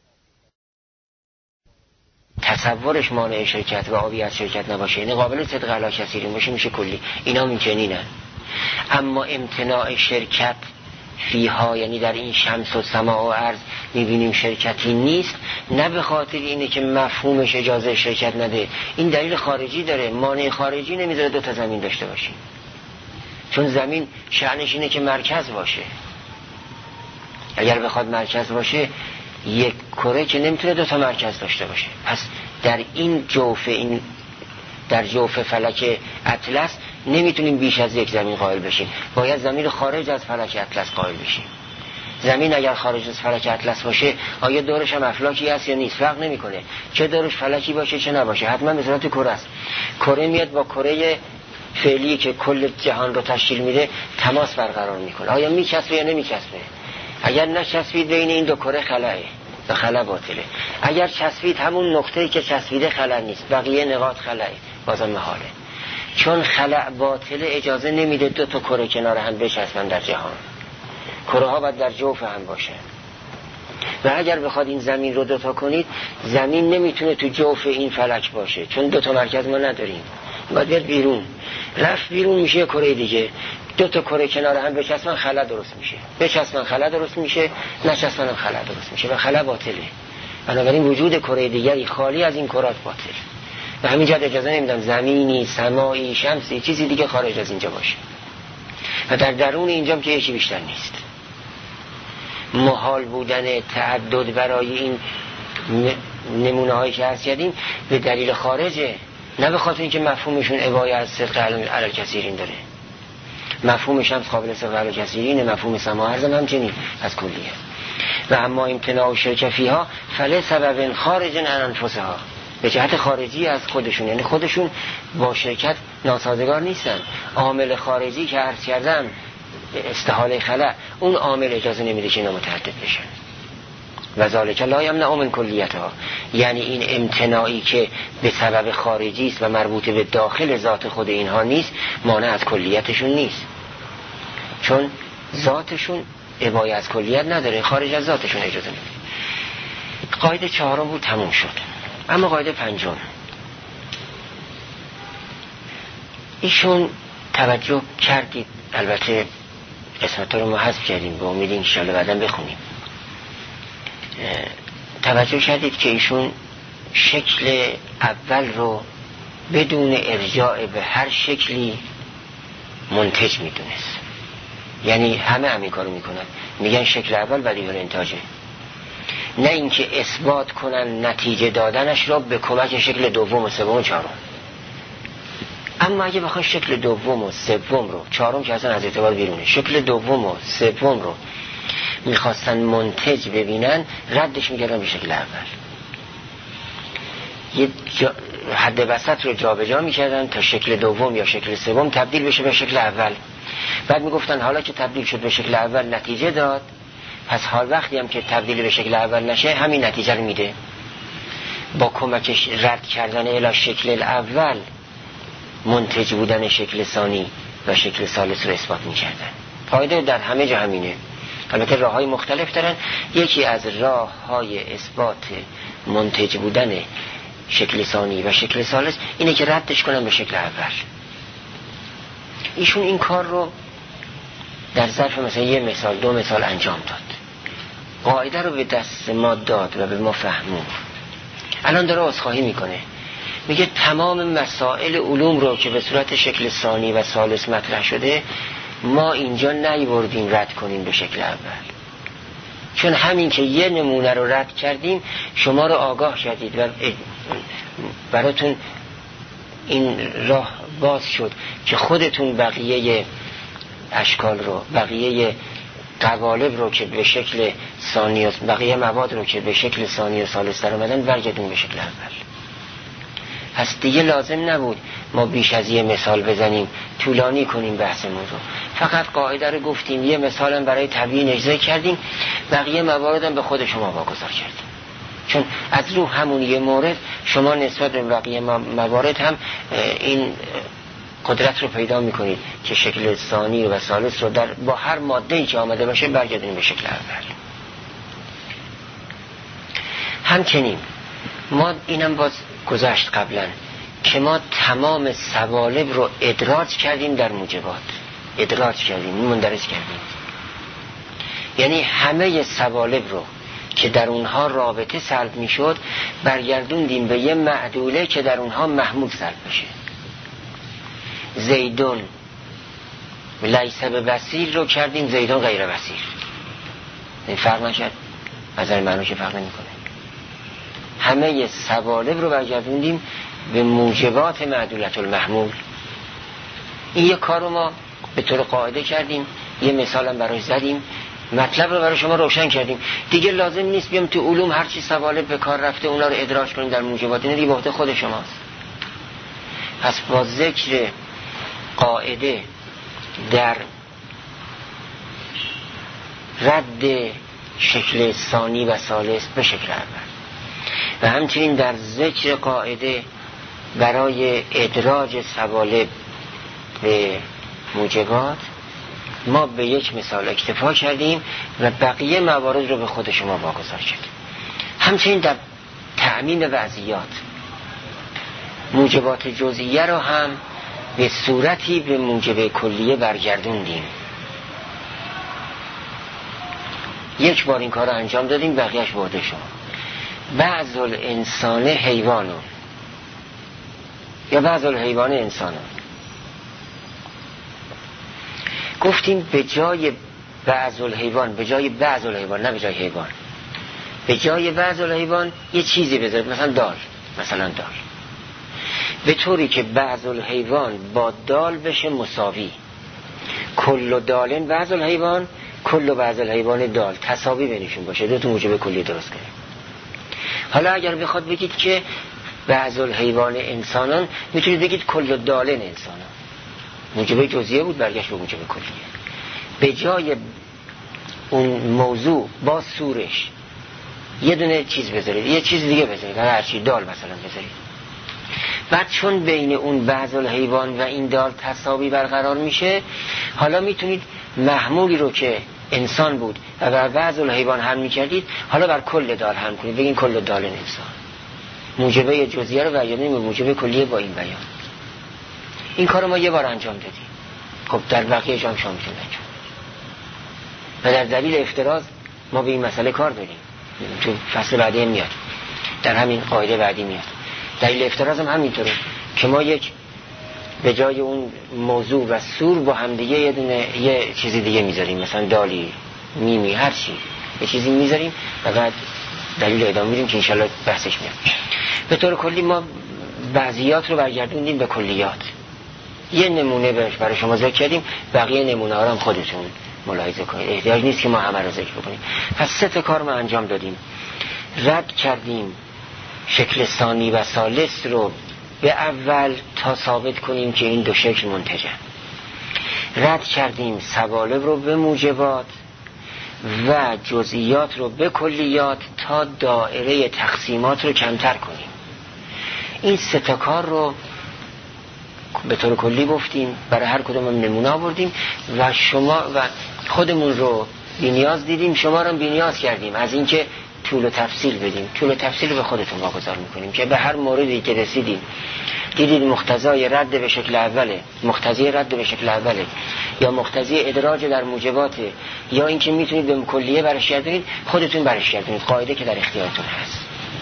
تصورش مانع شرکت و آبی از شرکت نباشه، یعنی قابل صدق علی کثیر باشه، میشه کلی. اینا ممکنینه. اما امتناع شرکت فیها، یعنی در این شمس و سما و ارض میبینیم شرکتی نیست، نه به خاطر اینه که مفهومش اجازه شرکت نده، این دلیل خارجی داره. مانع خارجی نمیذاره دو تا زمین داشته باشیم، چون زمین شأنش اینه که مرکز باشه. اگر بخواد مرکز باشه، یک کره که نمیتونه دو تا مرکز داشته باشه. پس در این جوف این در جوف فلک اطلس نمیتونیم بیش از یک زمین قائل بشیم، باید زمین خارج از فلک اطلس قائل بشیم. زمین اگر خارج از فلک اطلس باشه، آیا دورش هم افلاکی هست یا نیست فرق نمیکنه، چه دورش فلکی باشه چه نباشه، حتما به صورت کره است. کره میاد با کره فعلی که کل جهان رو تشکیل میده تماس برقرار میکنه، آیا میچسبه یا نمیچسبه. اگر نچسبید بین این دو کره خلاه و خلا باطله. اگر چسبید همون نقطه‌ای که چسبیده خلا نیست، بقیه نقاط خلاه، بازم محاله. چون خلا باطله اجازه نمیده دو تا کره کنار هم بچسبن در جهان. کره ها باید در جوف هم باشه. و اگر بخواد این زمین رو دوتا کنید، زمین نمیتونه تو جوف این فلک باشه، چون دوتا مرکز ما نداریم، باید بیاد بیرون. رفت بیرون میشه یه کره دیگه. دو تا کره کنار هم بچسبن خلا درست میشه، بچسبن خلا درست میشه، نچسبن هم خلا درست میشه و خلا باطله. بنابراین وجود کره دیگری خالی از این کرات باطل. و همینجا اجازه نمیدن زمینی، سمایی، شمسی، چیزی دیگه خارج از اینجا باشه. و در درون اینجام که یکی بیشتر نیست. محال بودن تعدد برای این نمونه هایی که عرض کردیم به دلیل خارجه، نه به خاطر اینکه مفهومشون عبایه از صدق علی کثیرین داره. مفهوم شمس قابل صدق علی کثیرین، مفهوم سما ارض همچنین از کلیه. و اما امتناع شرک فیها فله سبب خارج عن انفسها، به جهت خارجی از خودشون، یعنی خودشون با شرکت ناسازگار نیستن. عامل خارجی که عرض کردم استحاله خلا، اون عامل اجازه نمیده که اینا متعدد بشن. و ذالک لا یمنع من کلیتها، یعنی این امتناعی که به سبب خارجی است و مربوط به داخل ذات خود اینها نیست، مانع از کلیتشون نیست، چون ذاتشون عبایه از کلیت نداره، خارج از ذاتشون اجازه نمیده. قاعده چهارم بود، تموم شد. اما قاعده پنجم، ایشون توجه کردید، البته قسمت رو ما حذف کردیم به امید ان شاءالله بعداً بخونیم، توجه کردید که ایشون شکل اول رو بدون ارجاع به هر شکلی منتج میدونست. یعنی همه همین کارو میکنن، میگن شکل اول بدیهی الانتاجه، نه اینکه اثبات کنن نتیجه دادنش رو به کمک شکل دوم و سوم و چهارم. اما اگه بخوان شکل دوم و سوم رو، چهارم که اصلا از اعتبار بیرونه، شکل دوم و سوم رو میخواستن منتج ببینن، ردش میکردن به شکل اول. یه جا حد وسط رو جا به جا میکردن تا شکل دوم یا شکل سوم تبدیل بشه به شکل اول. بعد میگفتن حالا که تبدیل شد به شکل اول نتیجه داد، پس حال وقتی هم که تبدیل به شکل اول نشه همین نتیجه رو میده. با کمکش رد کردن الی شکل اول منتج بودن شکل ثانی و شکل ثالث رو اثبات میکردن. قاعده در همه جا همینه. البته راه های مختلف دارن. یکی از راه های اثبات منتج بودن شکل ثانی و شکل ثالث اینه که ردش کنم به شکل اول. ایشون این کار رو در ظرف مثلا یه مثال دو مثال انجام داد، قاعده رو به دست ما داد و به ما فهمون. الان داره عذرخواهی میکنه، میگه تمام مسائل علوم رو که به صورت شکل ثانی و ثالث مطرح شده ما اینجا نیوردیم رد کنیم به شکل اول، چون همین که یه نمونه رو رد کردیم شما رو آگاه کردید و براتون این راه باز شد که خودتون بقیه اشکال رو، بقیه قوالب رو که به شکل ثانی و بقیه مواد رو که به شکل ثانی و ثالث در اومدن برگردون به شکل اول. پس دیگه لازم نبود ما بیش از یه مثال بزنیم طولانی کنیم بحثمون رو، فقط قاعده رو گفتیم، یه مثالم برای تبیین اجزا کردیم، بقیه مواردم به خود شما واگذار کردیم، چون از رو همون یه مورد شما نسبت به بقیه موارد هم این قدرت رو پیدا میکنید که شکل ثانی و ثالث رو در با هر ماده‌ای که آمده باشه برگردونیم به شکل اول. همچنین ما اینم باز گذشت قبلا که ما تمام سوالب رو ادراج کردیم در موجبات، ادراج کردیم، مندرج کردیم، یعنی همه سوالب رو که در اونها رابطه سلب میشد برگردوندیم به یه معدوله که در اونها محمول سلب بشه. زیدون لیس به بصیر رو کردیم زیدون غیر بصیر. این فرق نشد، از این معنی که فرق نمیکنه. همه سوالب رو برگردوندیم به موجبات معدولت المحمول. این یک کار رو ما به طور قاعده کردیم، یه مثال هم براش زدیم، مطلب رو برای شما روشن کردیم. دیگه لازم نیست بیام تو علوم هرچی سوالب به کار رفته اونا رو ادراج کنیم در موجبات، این دیگه به عهده خود شماست. پس با ذکر قاعده در رد شکل ثانی و ثالث به شکل اول و همچنین در ذکر قاعده برای ادراج سوالب به موجبات ما به یک مثال اکتفا کردیم و بقیه موارد رو به خود شما واگذار کردیم. همچنین در تعمیم وضعیات موجبات جزئیه رو هم به صورتی به موجب کلیه برگردوندیم. یک بار این کار رو انجام دادیم، بقیهش برده شما. بعض الانسان حیوانو یا بعض الحیوان انسانو گفتیم به جای بعض الحیوان، به جای بعض الحیوان، نه به جای حیوان، به جای بعض الحیوان یه چیزی بذارید، مثلا دال، مثلا دال، به طوری که بعض الحیوان با دال بشه مساوی. کل دالن بعض الحیوان، کل بعض الحیوان دال، تساوی بینشون باشه، دو تا موجب کلی درست کنیم. حالا اگر بخواد بگید که بعض الحیوان انسانان، میتونید بگید کل دالن انسانان، موجب جزئیه بود برگشت به موجب کلیه. به جای اون موضوع با سورش یه دونه چیز بذارید، یه چیز دیگه بذارید، هر چی دال مثلا بذارید. بعد چون بین اون بعض الحیوان و این دال تساوی برقرار میشه، حالا میتونید محمولی رو که انسان بود و بر بعض الحیوان هم میکردید حالا بر کل دال هم کنید، بگین کل دال انسان. موجبه جزئیه رو برگردونیم به موجب کلیه با این بیان. این کار رو ما یه بار انجام دادیم. خب در بقیه جام شما میتونید انجام و در دلیل افتراض ما به این مسئله کار داریم، تو فصل بعدی میاد، در همین قاعده بعدی میاد. دلیل افتراض هم همینطوره که ما یک به جای اون موضوع و سور با هم دیگه یه دونه یه چیزی دیگه میذاریم، مثلا دالی، میمی، هر چی یه چیزی میذاریم و بعد دلیل ادامه میدیم که انشالله بحثش میاد. به طور کلی ما بعضیات رو برگردوندیم به کلیات. یه نمونه برای شما ذکر کردیم، بقیه نمونه ها رو هم خودتون ملاحظه کنید، احتیاج نیست که ما همه رو ذکر بکنیم. پس سه تا کار ما انجام دادیم. رد کردیم شکل ثانی و ثالث رو به اول تا ثابت کنیم که این دو شکل منتجن. رد کردیم سوالب رو به موجبات و جزئیات رو به کلیات تا دایره تقسیمات رو کمتر کنیم. این سه تا کار رو به طور کلی گفتیم، برای هر کدوم هم نمونه آوردیم و شما و خودمون رو بی‌نیاز دیدیم، شما رو بی‌نیاز کردیم از اینکه طول و تفصیل بدیم. طول و تفصیل به خودتون واگذار میکنیم که به هر موردی که رسیدیم دیدید مقتضای رد به شکل اوله، مقتضی رد به شکل اوله، یا مقتضی ادراج در موجبات، یا اینکه میتونید به کلیه برش گردونید، خودتون برش گردونید. قاعده که در اختیارتون هست.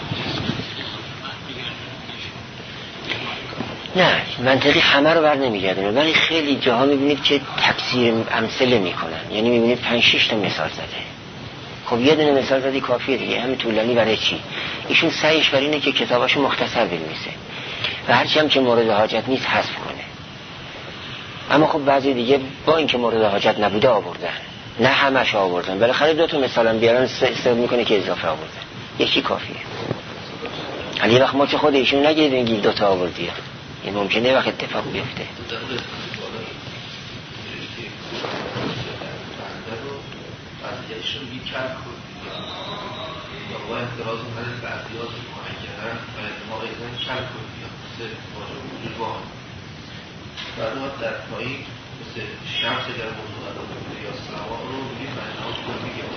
نه منطقی همه رو بر نمیگردونه، ولی خیلی جاها میبینید که تکثیر امثله میکنن. یعنی میبینید پنج شش تا مثال زده. خب یه دونه مثال زدی کافیه دیگه، همین طولانی برای چی؟ ایشون سعیش بر اینه که کتاباشو مختصر بنویسه و هرچی هم که مورد حاجت نیست حذف کنه. اما خب بعضی دیگه با اینکه مورد حاجت نبوده آوردن، نه همش آوردن، بالاخره دو تا مثالم بیارن استفاده میکنه که اضافه آوردن، یکی کافیه. ولی وقت ما چه خود ایشون نگید بگید دو تا آوردی، این ممکنه وقت اتفاق بیفته. با اعتراض مدل بعضیات معینن و ما ایزن کل کنی یا مثل واجب وجود واحد بعد ما در پایی مثل شمس در موضوع عدد یا سما رو بگیم معنیات کلی یا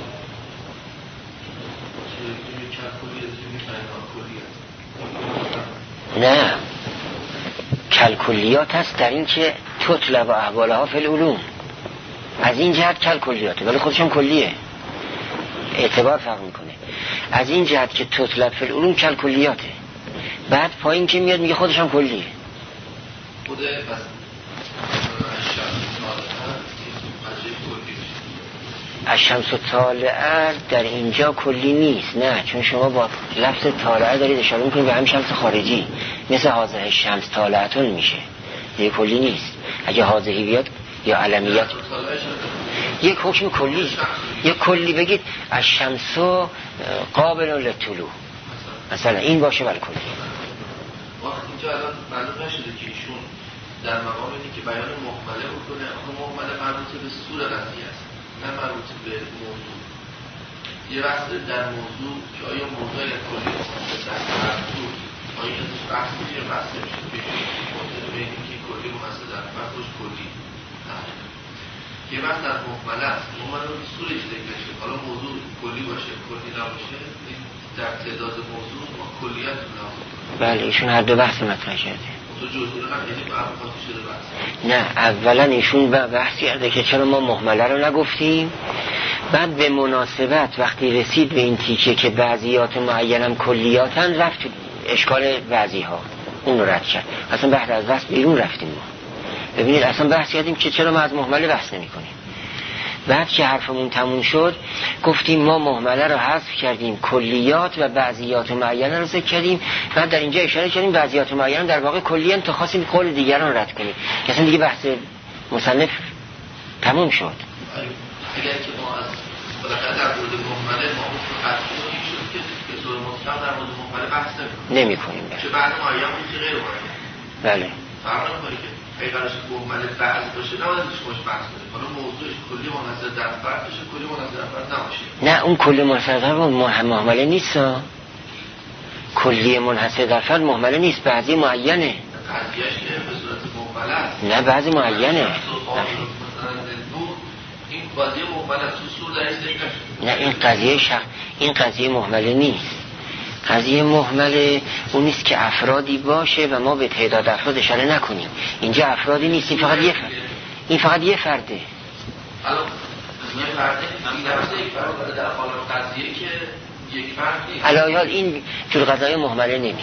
چه کل کلی از چه معنیات کلی هست؟ نه کل کلیات هست در این که تطلب و احوالها فی العلوم، از این جهت کل کلیاته، ولی خودشم کلیه، اعتبار فرق میکنه. از این جهت که تطلب فی العلوم کل کلیاته، بعد پایین که میاد میگه خودش هم کلیه. خود بس الشمس و طالعه در اینجا کلی نیست. نه، چون شما با لفظ طالعه دارید اشاره میکنید به همین شمس خارجی، مثل حاضر شمس طالعتون میشه، دیگه کلی نیست. اگه حاضری بیاد یا علمیت یک حکم کلی، یک کلی بگید الشمس قابل للطلوع مثلا، این باشه ولی کلی. وقت اینجا الان معلوم نشده که ایشون در مقام اینی که بیان محمله بکنه، اما محمله مربوط به سور قضیه است نه مربوط به موضوع. یه وقت در موضوع که آیا موضوع کلی در مربوط آیا ازش بحث میشه بحث نمیشه بشه به اینی که کلی محصل در فرقش کلی یه وقت در محمله است، محمله رو سورش ذکر نشه، حالا موضوع کلی باشه کلی نباشه، در تعداد موضوع ما کلیت نباشه. بله ایشون هر دو بحث مطرح کرده. تو جزئی رو هم یعنی با ابحاث شده بحث. نه اولا ایشون بحث کرده که چرا ما محمله رو نگفتیم، بعد به مناسبت وقتی رسید به این تیکه که بعضیات معینم کلیاتن رفت اشکال بعضی ها، اون رو رد کرد. اصلا بحث از بحث بیرون رفتیم ما. ببینید اصلا بحث کردیم که چرا ما از محمله بحث نمی کنیم. بعد که حرفمون تموم شد گفتیم ما محمله رو حذف کردیم، کلیات و بعضیات معینه رو ذکر کردیم. بعد در اینجا اشاره کردیم بعضیات معینه در واقع کلیه، تا خواستیم قول دیگران رد کنیم. اصلا دیگه بحث مصنف تموم شد. اگر که ما از بالاخره در مورد محمله ما قطعی شد که به طور مطلق در مورد محمله بحث نمی کنیم. چه بعد معین بود غیر معین. بله. فرق نمی‌کنه که اگه قرارش محمله بعض باشه نه باید خوش بحث کنیم. حالا موضوعش کلی منحصر در فرد بشه، کلی منحصر در فرد نباشه. نه اون کلی منحصر در فرد محمله نیست. کلی منحصر در فرد محمله نیست، بعضی معینه. قضیهش که به صورت محمله است. نه بعضی معینه. این قضیه محمله تو سور درش ذکر نشده. نه این قضیه شخ... این قضیه محمله نیست. قضیه محمله اون نیست که افرادی باشه و ما به تعداد افراد اشاره نکنیم. اینجا افرادی نیست، این فقط یه فرد. این فقط یه فرده. الان یه فرده این نفسه یک فرد در قالب قضیه که یک فرد نیست. الان این جور قضایای محمله نمیگن.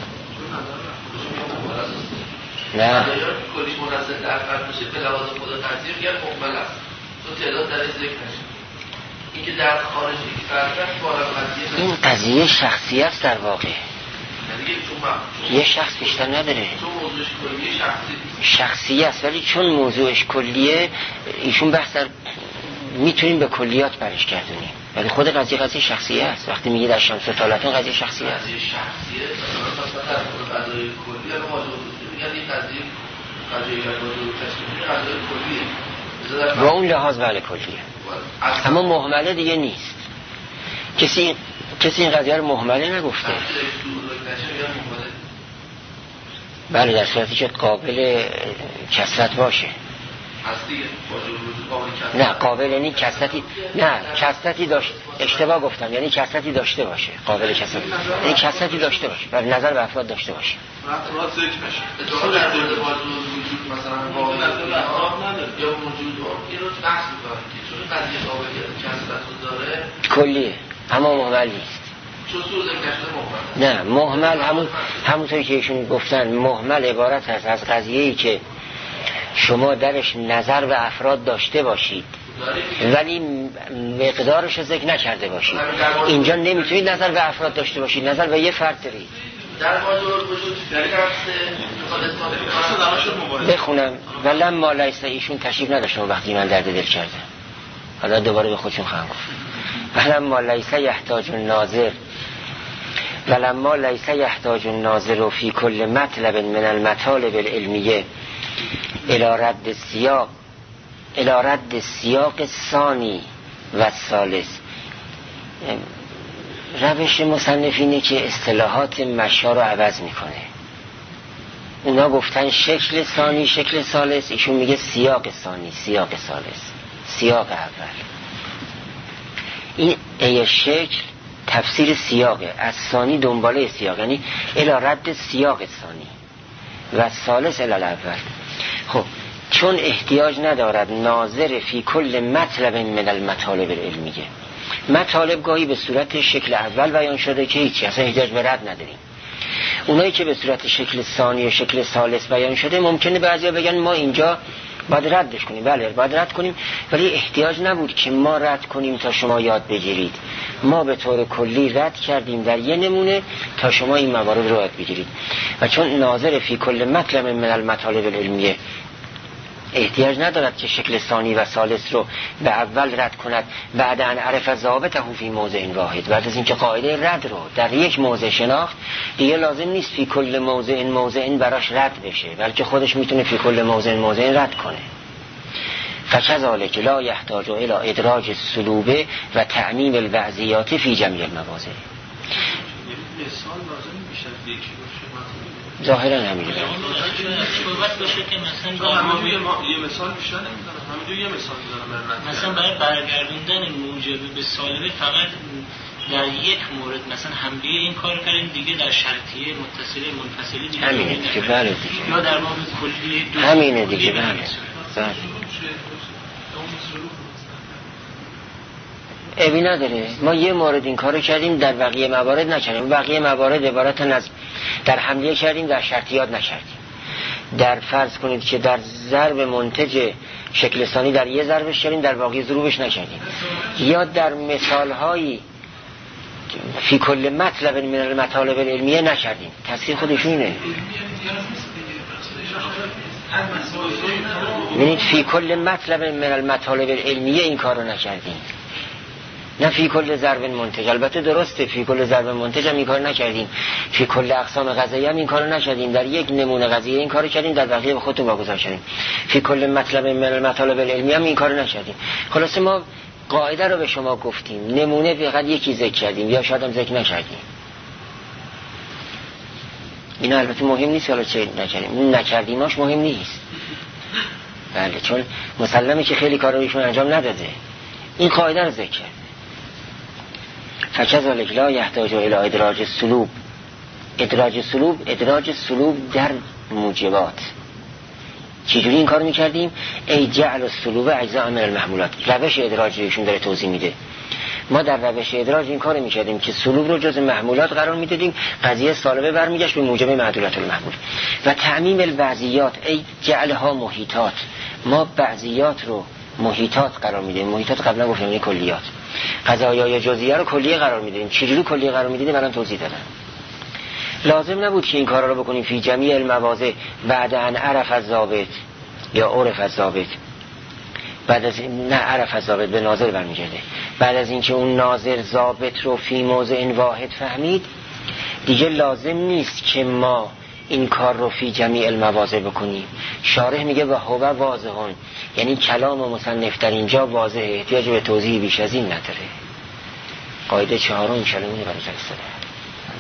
نه کلیش منحصر در فرد میشه به لحاظ خود قضیه میگن محمله است. تو تعداد درش ذکر نشه. این که در خارج یک فرد قالب قضیه این قضیه شخصی است در واقع. یه شخص بیشتر نداره. چون موضوعش کلیه شخصی شخصی است، ولی چون موضوعش کلیه ایشون بحث در میتونیم به کلیات برش گردونیم، ولی خود قضیه قضیه شخصی است. وقتی میگید از شمس و طالعتون قضیه شخصی است. قضیه شخصیه مثلا در مورد قضیه کلیه رو واجب میگن این قضیه قضیه واجب تشریعی قضیه کلیه. با اون لحاظ بله کلیه. اما محمله دیگه نیست. کسی کسی این قضیه رو محمله نگفته. بله در صورتی که قابل کسرت باشه. هست دیگه واجب وجود قابل کسرت. نه قابل یعنی کسرتی، نه کسرتی داشت، اشتباه گفتم، یعنی کسرتی داشته باشه، قابل کسرت یعنی کسرتی داشته باشه و نظر به افراد داشته باشه. افراد ذکر نشه اتفاقا در مورد واجب وجود مثلا قابل نداره یا موجود این رو بحث می‌کنه که چون قضیه قابلیت کسرت رو داره کلیه اما مهمل نیست. چون سوء ذکر نشده مهمل. نه مهمل همون همونطوری که ایشون گفتن مهمل عبارت هست از قضیه‌ای که شما درش نظر به افراد داشته باشید ولی مقدارش رو ذکر نکرده باشید. اینجا نمیتونید نظر به افراد داشته باشید، نظر به یه فرد دارید. در واجب وجود بخونم ولما لیس، ایشون تشریف نداشتم وقتی من درد دل کردم، حالا دوباره به خودشون خواهم گفت. ولما لیس یحتاج الناظر ولما لیس یحتاج الناظر فی کل مطلب من المطالب العلمیه الى رد السیاق الى رد السیاق ثانی و ثالث. روش مصنفینه که اصطلاحات مشا رو عوض میکنه. اونا گفتن شکل ثانی شکل ثالث، ایشون میگه سیاق ثانی سیاق ثالث سیاق اول. این ای شکل تفسیر سیاقه، از ثانی دنباله سیاق، یعنی الی رد سیاق ثانی و ثالث الی الاول. خب چون احتیاج ندارد ناظر فی کل مطلب من المطالب العلمیه، مطالب گاهی به صورت شکل اول بیان شده که هیچی اصلا احتیاج به رد نداریم. اونایی که به صورت شکل ثانی و شکل ثالث بیان شده ممکنه بعضیا بگن ما اینجا باید ردش کنیم. بله باید رد کنیم، ولی احتیاج نبود که ما رد کنیم تا شما یاد بگیرید. ما به طور کلی رد کردیم در یه نمونه تا شما این موارد رو یاد بگیرید. و چون ناظر فی کل مطلب من المطالب العلمیه احتیاج ندارد که شکل ثانی و ثالث رو به اول رد کند بعد ان عرف ضابطه فی موضع واحد، بعد از اینکه قاعده رد رو در یک موضع شناخت دیگه لازم نیست فی کل موضع موضع براش رد بشه، بلکه خودش میتونه فی کل موضع موضع رد کنه. فکذالک لا یحتاج الی ادراج السلوبه و تعمیم الوعظیات فی جمیع المواضع. مثال لازم میشه یکی باشه ظاهرا همینه. صحبت باشه که مثلا همینجوری یه مثال بیشتر نمیدونم، همینجوری یه مثال میزنم. مثلا برای برگردوندن موجب به سالبه فقط در یک مورد مثلا همبیه این کار کردیم، دیگه در شرطیه متصله منفصله دیگه همینه دیگه. بله دیگه یا در باب کلی دو همینه دیگه. بله بله ابی نداره. ما یه مورد این کارو کردیم در بقیه موارد نکردیم. بقیه موارد عبارتن از در حملیه کردیم در شرطیات نکردیم. در فرض کنید که در ضرب منتج شکل ثانی در یه ضربش کردیم در باقی ضروبش نکردیم. یا در مثالهایی فی کل مطلب من المطالب العلمیه نکردیم. تفسیر خودشونه. ببینید فی کل مطلب من المطالب العلمیه این کارو نکردیم، نه فی کل ضرب منتج. البته درسته فی کل ضرب منتج هم این کار نکردیم، فی کل اقسام قضاییه هم این کارو نکردیم، در یک نمونه قضیه این کارو کردیم، در بقیه به خودتون واگذار کردیم. فی کل مطلب من المطالب العلمیه هم این کارو نکردیم. خلاصه ما قاعده رو به شما گفتیم، نمونه فقط یکی ذکر کردیم یا شاید هم ذکر نکردیم. این البته مهم نیست حالا چه نکردیم، اون نکردیماش مهم نیست. بله چون مسلمه که خیلی کارا ایشون انجام نداده. این قاعده رو ذکر کرد. فکذالک لا یحتاج الی ادراج السلوب. ادراج السلوب ادراج السلوب در موجبات. چجوری این کار میکردیم؟ ای جعل السلوب اجزاء من المحمولات. روش ادراج ایشون داره توضیح میده. ما در روش ادراج این کار میکردیم که سلوب رو جز محمولات قرار میدادیم، قضیه سالبه برمیگشت به موجب معدولت المحمول. و تعمیم البعضیات ای جعلها محیطات. ما بعضیات رو محیطات قرار میدیم. محیطات قبلا گفتیم یعنی کلیات. قضایای جزئیه رو کلیه قرار میدیم. چجوری کلیه قرار میدیم الان توضیح دادم. لازم نبود که این کارا رو بکنیم فی جمیع المواضع بعد ان عرف الضابط یا عرف الضابط. بعد از نه عرف الضابط به ناظر برمیگرده. بعد از اینکه اون ناظر ضابط رو فی موضع واحد فهمید، دیگه لازم نیست که ما این کار رو فی جمیع المواضع بکنیم. شارح میگه و هو واضحون، یعنی کلام و مصنف در اینجا واضحه، احتیاج به توضیح بیش از این نداره. قاعده چهارم کلمه برای جلسه